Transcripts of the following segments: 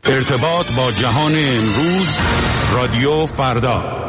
ارتباط با جهان امروز، رادیو فردا.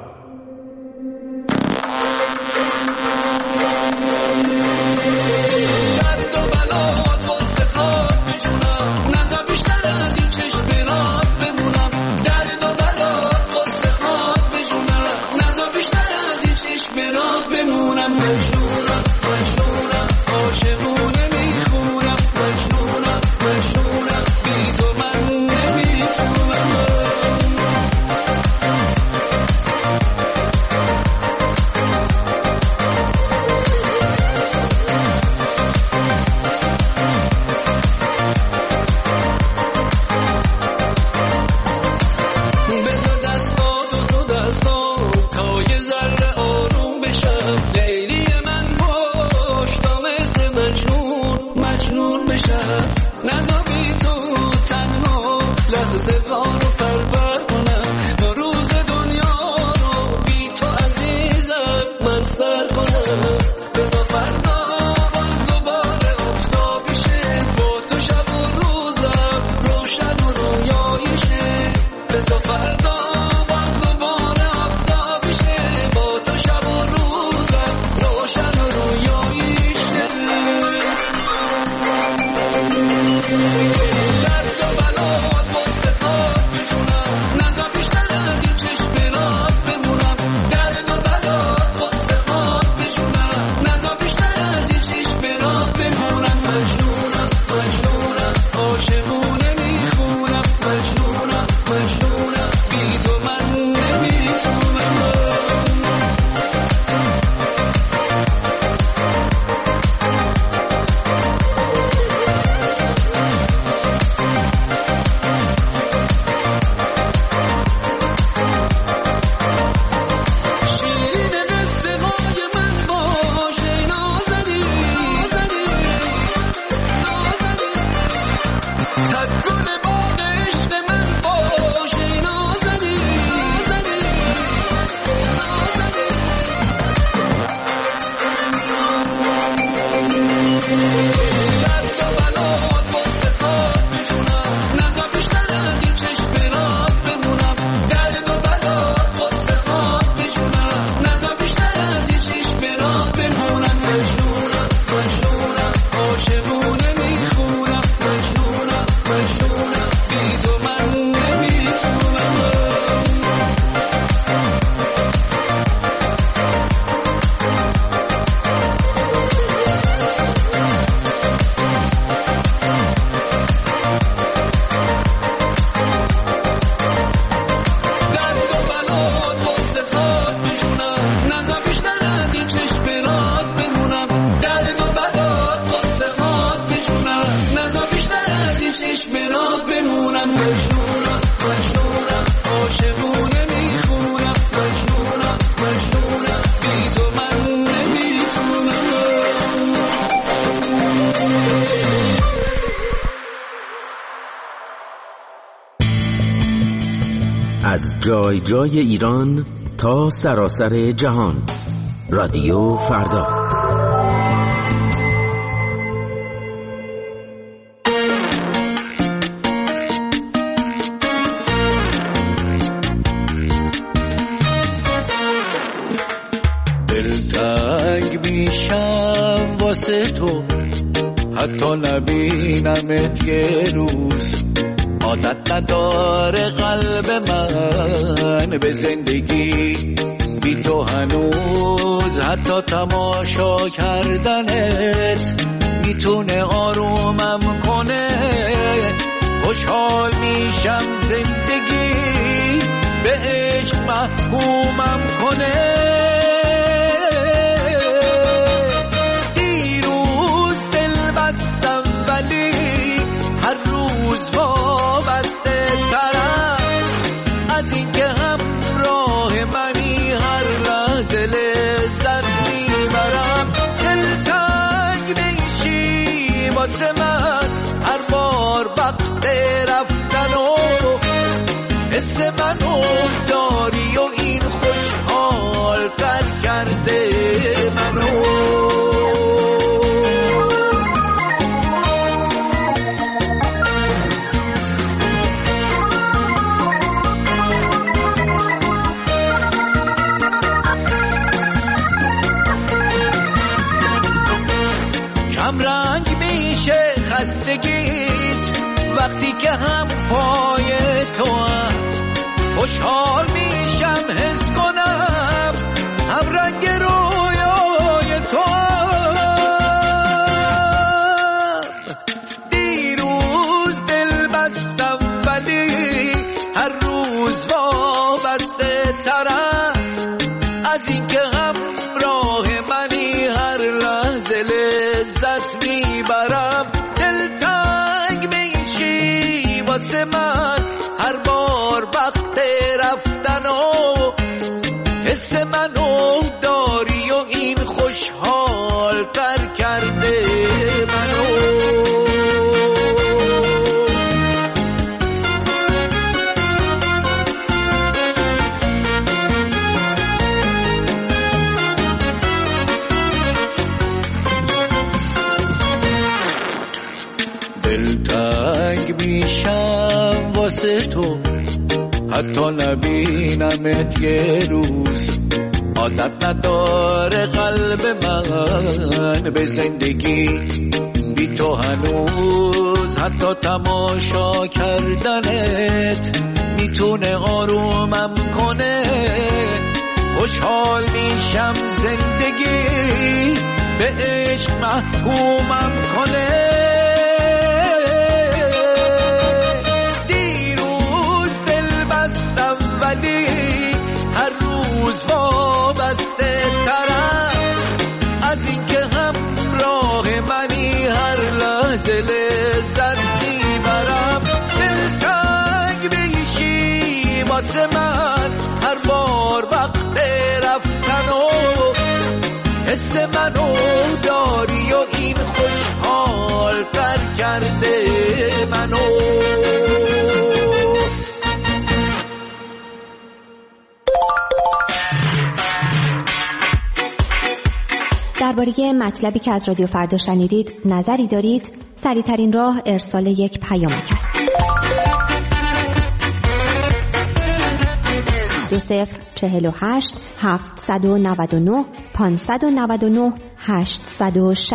از جای جای ایران تا سراسر جهان، رادیو فردا. دلتنگ میشم واسه تو، حتی نبینمت یه روز. عادت نداره قلب من به زندگی بی تو هنوز، حتی تماشا کردنت میتونه آرومم کنه. خوشحال میشم زندگی به عشق محکومم کنه. دیروز دل بستم ولی هر روز وابسته ترم از اینکه همراه منی، هر لحظه لذت میبرم. دلتنگ میشی واسه من هر بار وقت رفتن و حس منو داری و این خوشحال تر کرده منو. وقتی که هم پای تو هم خوشحال میشم حس کنم هم رنگ رویای تو هم. دیروز دل بستم ولی هر روز وابسته ترم از این که همراه منی هر لحظه لذت میبرم. دلتنگ میشی واسه من هر بار وقت رفتن و حس منو داری و این خوشحال تر کرده منو. دلتنگ میشم واسه تو حتی نبینمت یه روز. عادت نداره قلب من به زندگی بی تو هنوز. حتی تماشا کردنت میتونه آرومم کنه. خوشحال میشم زندگی به عشق محکومم کنه. ولی هر روز وابسته ترم از این که همراه منی هر لحظه لذت میبرم. دلتنگ میشی واسه من هر بار وقت رفتن و حس منو داری و این خوشحال تر کرده منو. درباره مطلبی که از رادیو فردا شنیدید نظری دارید؟ سریع‌ترین راه ارسال یک پیامک است. 2048 799 599 860.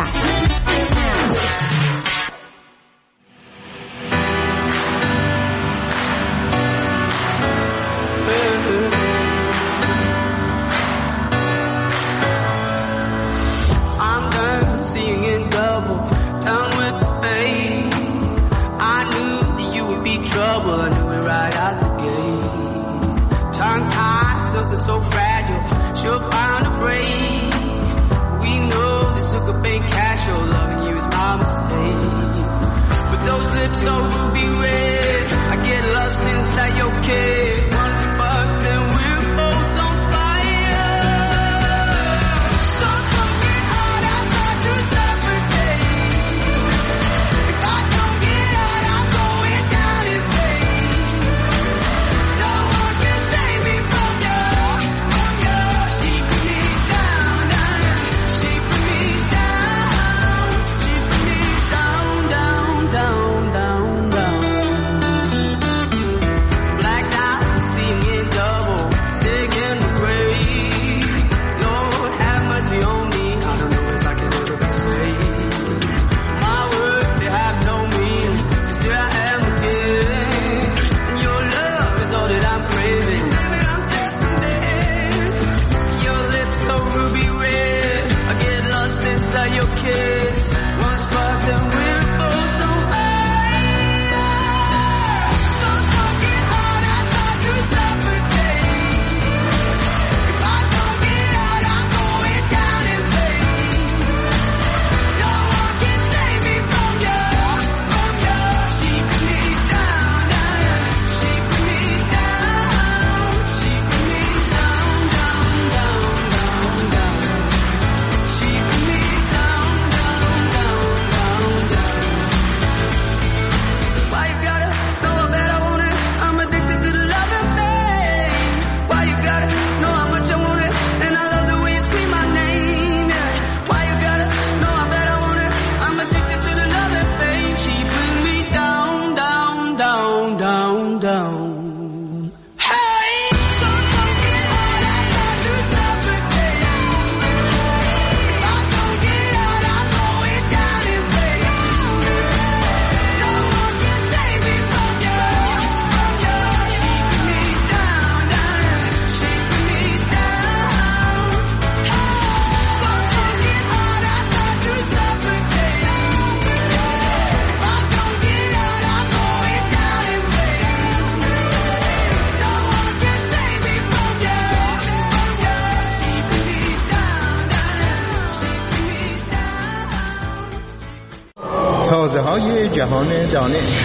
صدای جهان دانش.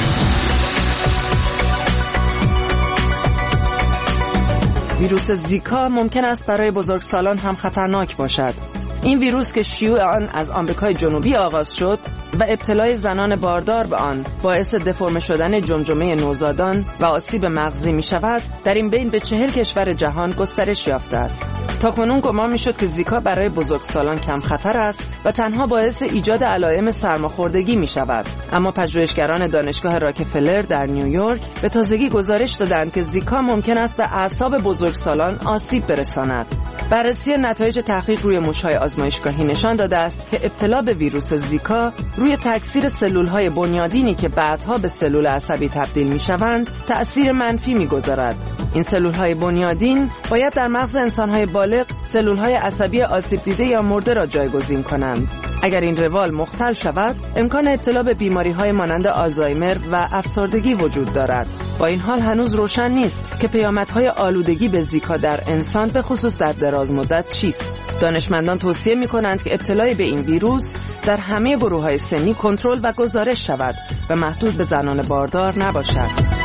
ویروس زیکا ممکن است برای بزرگسالان هم خطرناک باشد. این ویروس که شیوع آن از آمریکای جنوبی آغاز شد و ابتلای زنان باردار به آن باعث دفرم شدن جمجمه نوزادان و آسیب مغزی می شود، در این بین به 40 کشور جهان گسترش یافته است. تاکنون گمان می شد که زیکا برای بزرگسالان کم خطر است و تنها باعث ایجاد علائم سرماخوردگی می شود. اما پژوهشگران دانشگاه راکفلر در نیویورک به تازگی گزارش دادند که زیکا ممکن است به اعصاب بزرگسالان آسیب برساند. بررسی نتایج تحقیق روی موش‌های آزمایشگاهی نشان داده است که ابتلا به ویروس زیکا روی تکثیر سلول‌های بنیادینی که بعدها به سلول عصبی تبدیل می‌شوند تأثیر منفی می‌گذارد. این سلول‌های بنیادین باید در مغز انسان‌های بالغ سلول‌های عصبی آسیب دیده یا مرده را جایگزین کنند. اگر این روال مختل شود، امکان ابتلا به بیماری‌های مانند آلزایمر و افسردگی وجود دارد. با این حال هنوز روشن نیست که پیامدهای آلودگی به زیکا در انسان به خصوص در دراز مدت چیست. دانشمندان توصیه می‌کنند که ابتلای به این ویروس در همه گروه‌های سنی کنترل و گزارش شود و محدود به زنان باردار نباشد.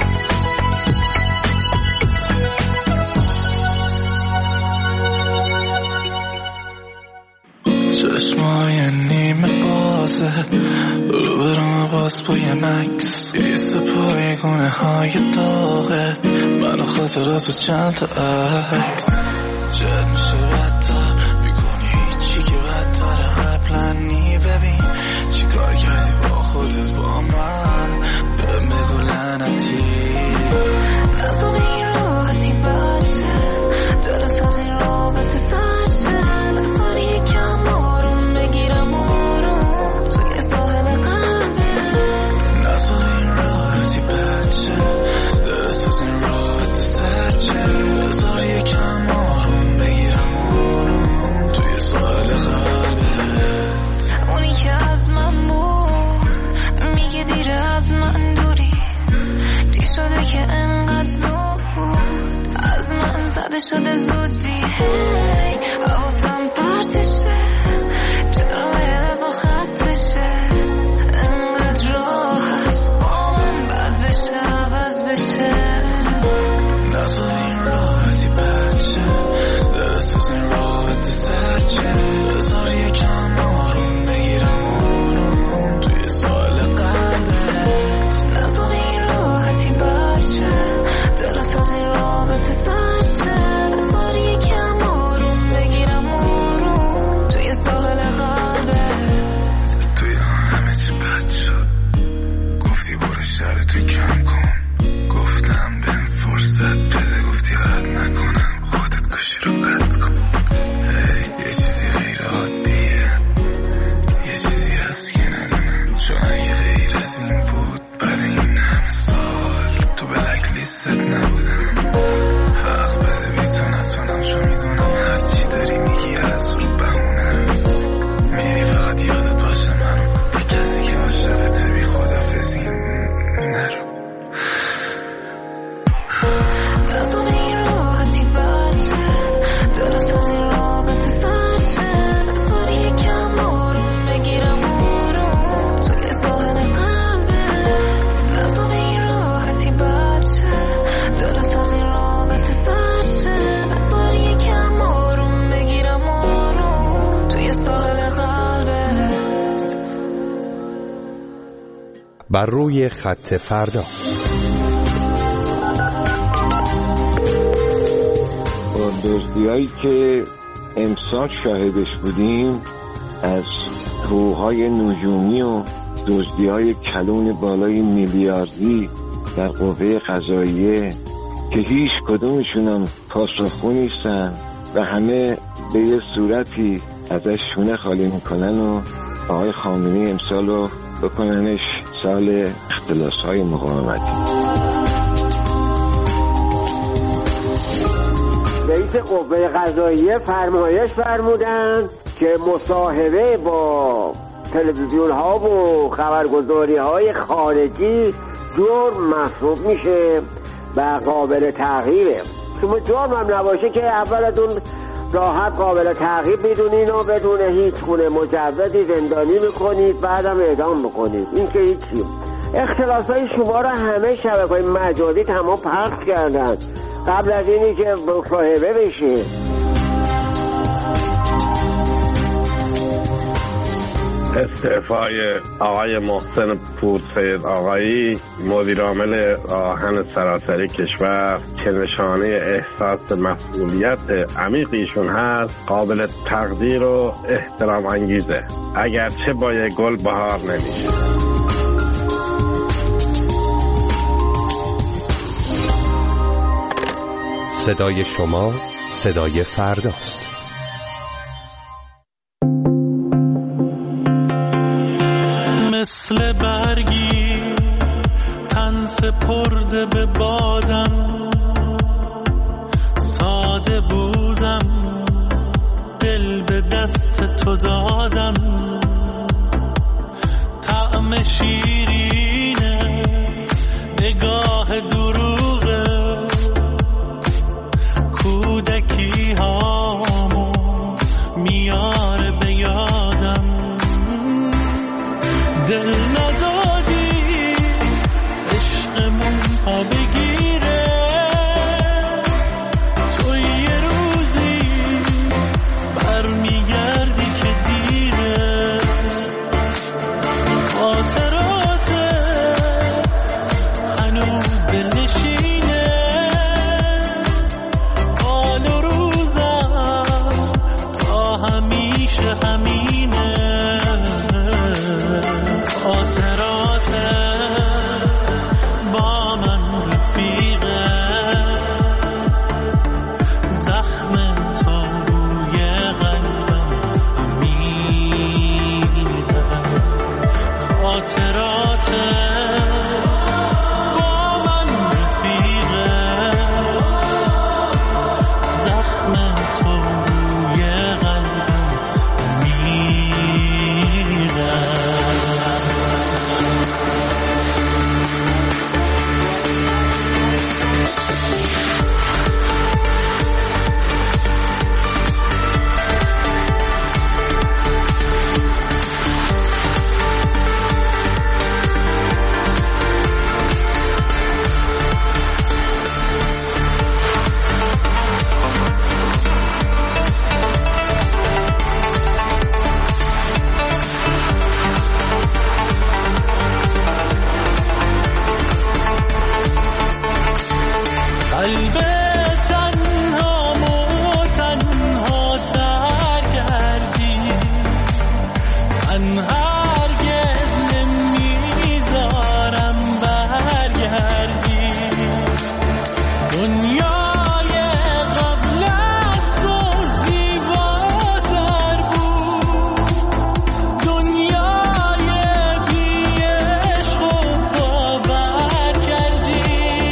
چشمای نیمه بازت رو برام باز با یه مکس ایست پای گونه های داغت من و خاطراتو چند تا عکس جد میشه بدتر میکنی هیچی که بدتره قبلا نی ببین چی کار کردی با خودت با من بگو لعنتی نظام این راحتی بچه دلت از این رابطه سرشه بسار یکم آروم بگیرم آروم توی ساحل قلبت نظام این راحتی بچه دلت از این رابطه سرشه بسار یکم آروم بگیرم آروم توی ساحل قلبت اونی که از من بود میگه دیر از من دوری چی شده که انقدر زود از من زده شده زودی هی حواسم پرتشه چرا باید از خسته شه انقدر راحت با من بد بشه عوض بشه نظر این راحتی بچه درست از این راحتی سرچه بذار یکم آروم بگیرم آروم توی سال قلبت نظر این راحتی بچه دلت از این رابطه سرچه بذار یکم آروم بگیرم آروم توی ساحل قلبت توی همه چی بد شد گفتی برو شرطو کم کن گفتم بهم فرصت بده گفتی قد نکنم خودت کشی رو قد کن یه چیزی غیر عادیه یه چیزی هست که ندونم چون اگه غیر از این بود بعد این همه سال تو بلک لیست نبودم حق بده بی تو نتونم چون میدونم هرچی داری میگی از رو بهونه هست میری فقط یادت باشه منو به کسی که عاشقته بی خدافزی نرو نظام این راحتی بچه دلت از این رابطه سرشه بذار یکم آروم بگیرم آروم توی ساحل قلبت نظام این راحتی بچه دلت از این رابطه سرشه بذار یکم آروم بگیرم آروم توی ساحل قلبت بر روی خط فردا. دزدی‌هایی که امسال شاهدش بودیم از حقوق‌های نجومی و دزدی‌های کلون بالای میلیاردی در قوه قضاییه که هیچ کدومشون هم پاسخگو نیستن و همه به یه صورتی ازش شونه خالی میکنن و آقای خامنه‌ای امسال رو بکننش سال اختلاس‌های مقاومتی. رئیس قوه قضاییه فرمایش فرمودند که مصاحبه با تلویزیون ها و خبرگزاری های خارجی جرم محسوب میشه و قابل تعقیبه. شما جرم هم نباشه که اول از اون راحت قابل تعقیب میدونین و بدون هیچ گونه مجوزی زندانی میکنید، بعدم اعدام میکنید. این که هیچی. اختلاسای شما را همه شبکه‌های مجازی تمام پخش کردن قبل از اینی که مصاحبه بشه. استعفای آقای محسن پورسید آقایی مدیر عامل آهن سراسری کشور که نشانه احساس مسئولیت عمیقیشون هست قابل تقدیر و احترام انگیزه، اگرچه با یک گل بهار نمیشه. صدای شما صدای فرداست. مثل برگی تن سپرده به بادم، ساده بودم دل به دست تو دادم، طعم شیرینه نگاه دروغه، کودکی هامو میاره به یادم، دل ندادی عشقمون ها بگیره، تو یه روزی برمیگردی که دیره، خاطراتت هنوز دل نشینه، حال و روزم تا همیشه همینه، خاطراتت با من رفیقه، زخم تو روی قلبم میره، خاطراتت با من رفیقه، زخم تو روی قلبم میره. قلب تنهامو تنها تر کردی، من هرگز نمیذارم برگردی، دنیای قبل از تو زیباتر بود، دنیای بی عشق و باور کردی،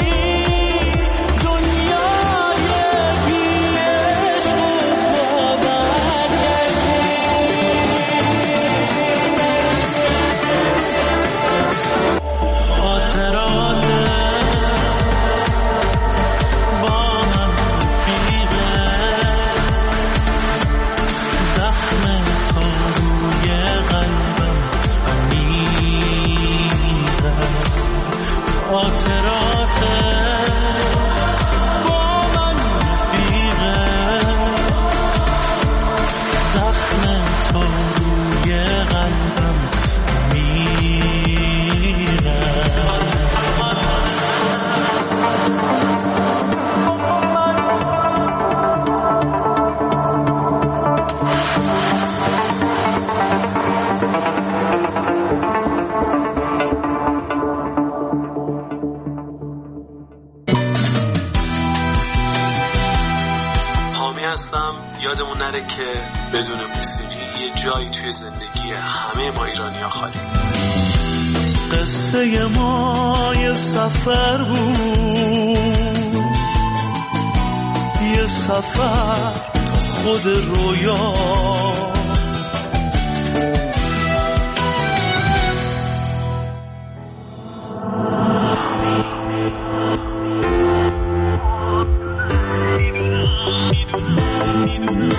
هستم. یادمون نره که بدون موسیقی یه جایی توی زندگی همه ما ایرانی‌ها خالی. قصه ما یه سفر بود، یه سفر تو خود رویا، میدونم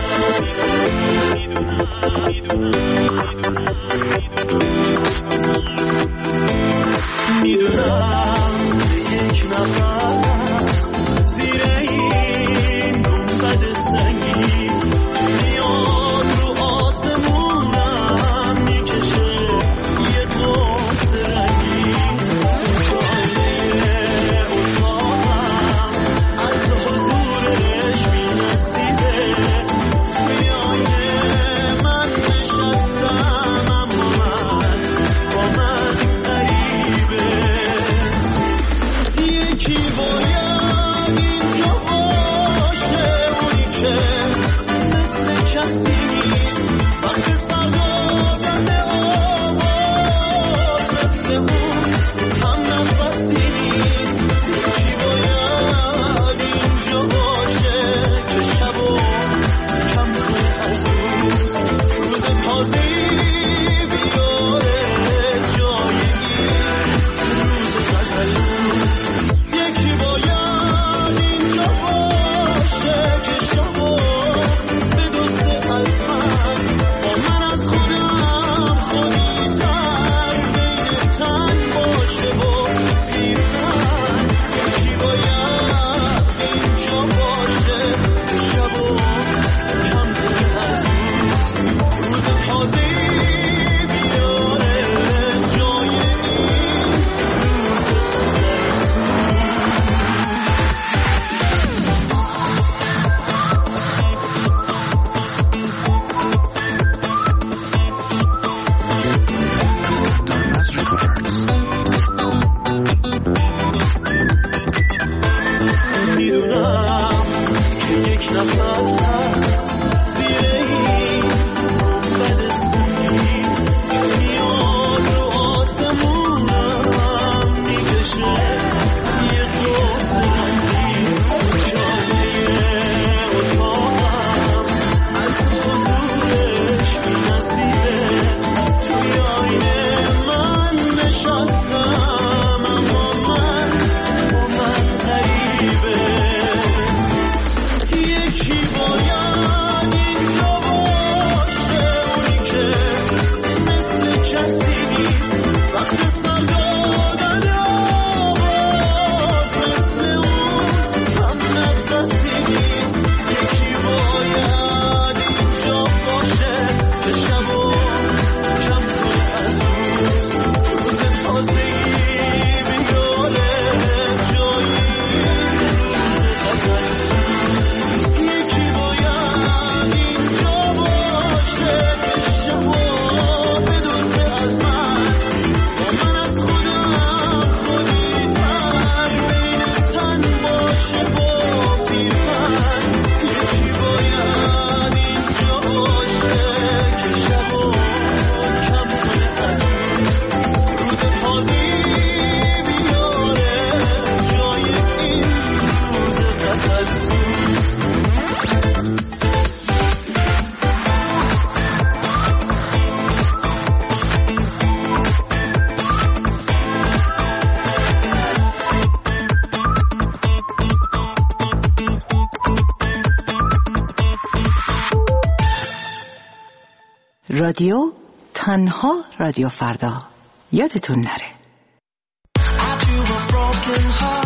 رادیو تنها رادیو فردا، یادتون نره.